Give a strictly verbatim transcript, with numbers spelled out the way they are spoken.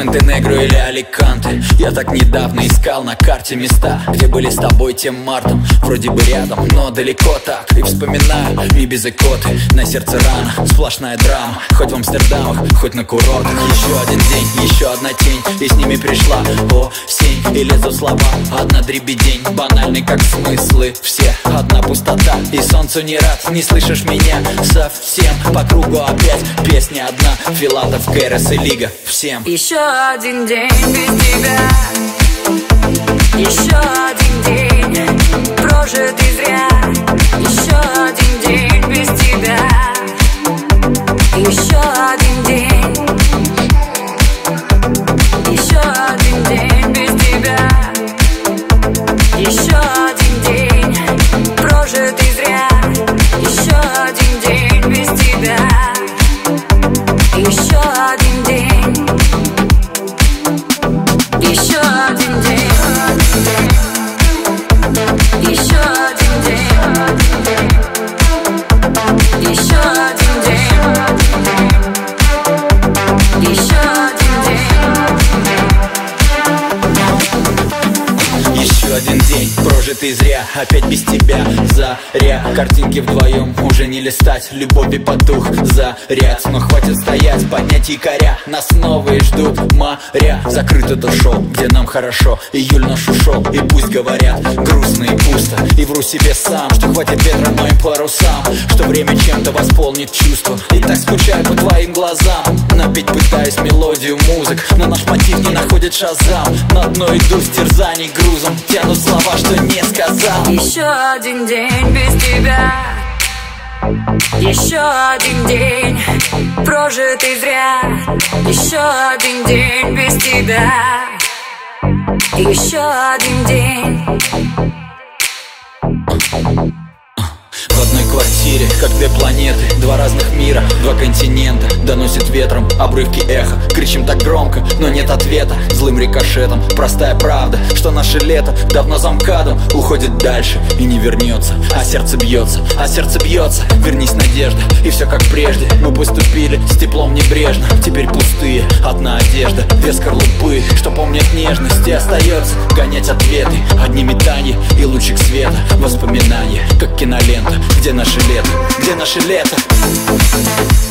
Монтенегро или Аликанте. Я так недавно искал на карте места, где были с тобой тем мартом. Вроде бы рядом, но далеко так. И вспоминаю, и без икоты. На сердце рана, сплошная драма. Хоть в Амстердамах, хоть на курортах. Еще один день, еще одна тень, и с ними пришла осень. И лезут слова, одна дребедень, банальный как смыслы все. Одна пустота, и солнцу не рад. Не слышишь меня совсем. По кругу опять песня одна. Филатов, Кэрос и Лига. Всем еще один день без тебя. Еще один день прожитый зря. Еще один день без тебя. Еще один день. Еще один день без тебя. Еще один день прожитый зря. Еще один день без тебя. Еще один день. Еще один день. Еще один день. Еще один день. Еще один день. Еще один день прожитый зря. Опять без тебя заря. Картинки вдвоем уже не листать. Любови потух заряд. Но хватит стоять, поднять якоря. Нас новые ждут моря. Закрыто то шоу, где нам хорошо. Июль наш ушел, и пусть говорят грустно и пусто. И вру себе сам, что хватит ветра моим парусам, что время чем-то восполнит чувства. И так скучаю по твоим глазам. Напеть пытаюсь мелодию музык, но наш мотив не находит шазам. На дно иду с терзаний грузом. Тяну слова, что не сказал. Еще один день без тебя. Еще один день прожитый зря. Еще один день без тебя. Еще один день. В одной квартире, как две планеты, два разных мира, два континента. Доносит ветром обрывки эха. Кричим так громко, но нет ответа. Злым рикошетом, простая правда, что наше лето давно за МКАДом уходит дальше и не вернется. А сердце бьется, а сердце бьется. Вернись, надежда, и все как прежде. Мы поступили с теплом небрежно. Теперь пустые, одна одежда, две скорлупы, что помнят нежность. И остается гонять ответы. Одни метания и лучик света. Воспоминания, как кинолента. Где наше лето? Где наше лето?